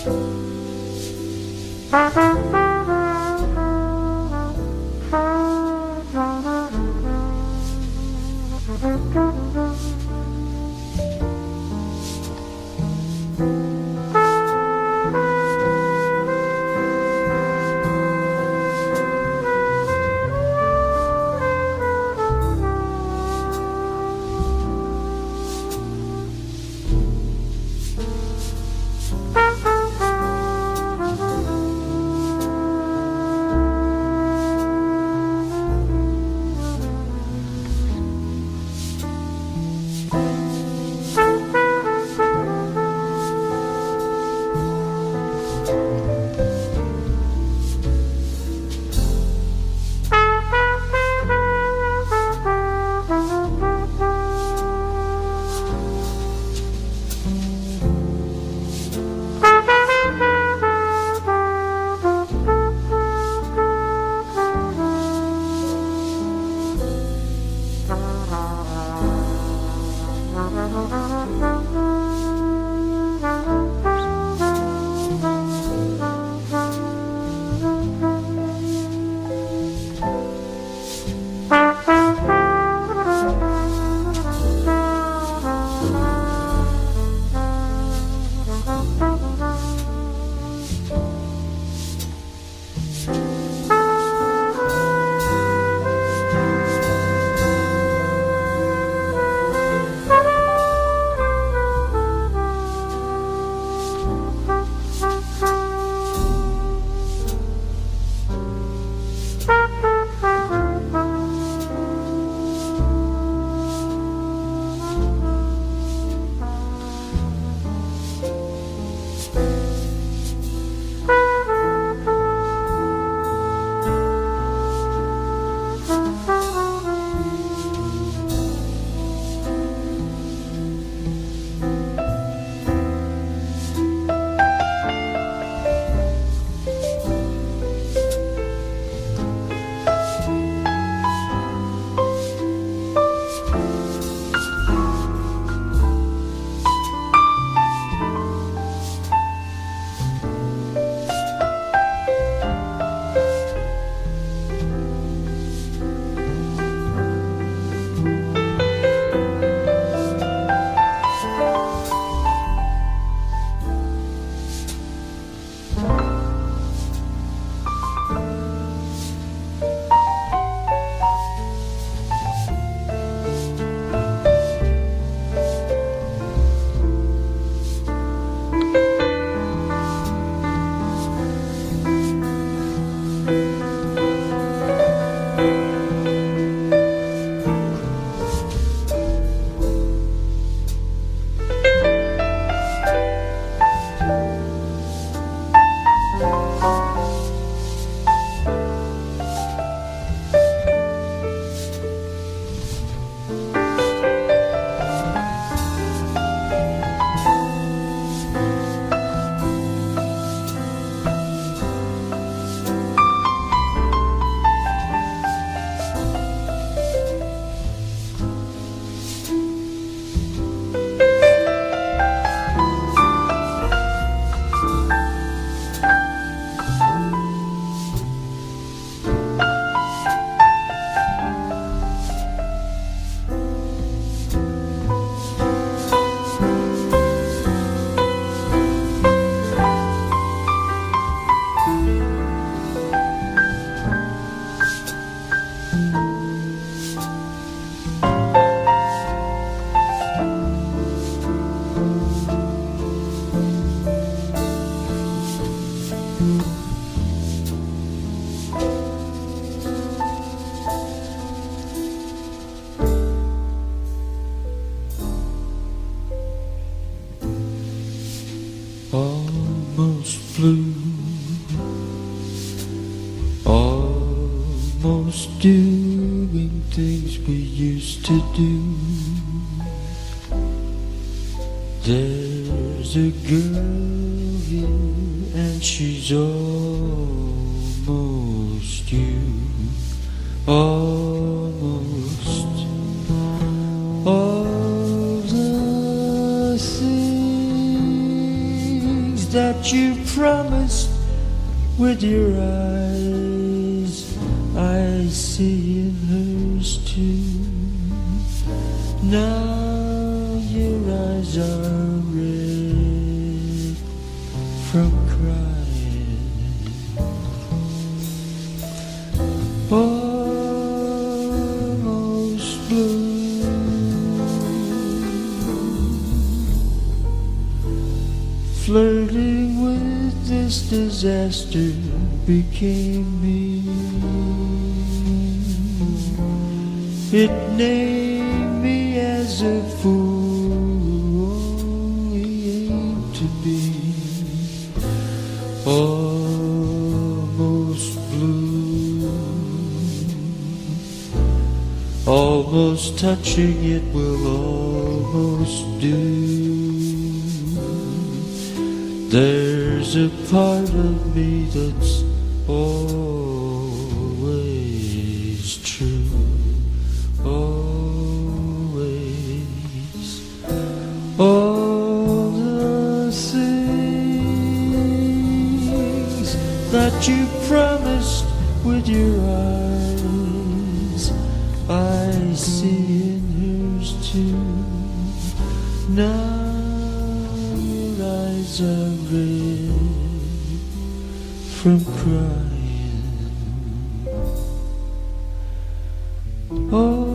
almost flew, almost doing things we used to do. There's a girl here and she's almost you, almost all the things that you promised with your eyes, I see in hers too. Now your eyes are red from crying, almost blue, flirting with this disaster became me. It named me as a fool, only aimed to be almost blue. Almost touching it will almost do. There's a part of me that's always true. Always. All the things that you promised with your eyes, I see in hers too. Now your eyes are red from crying. Oh,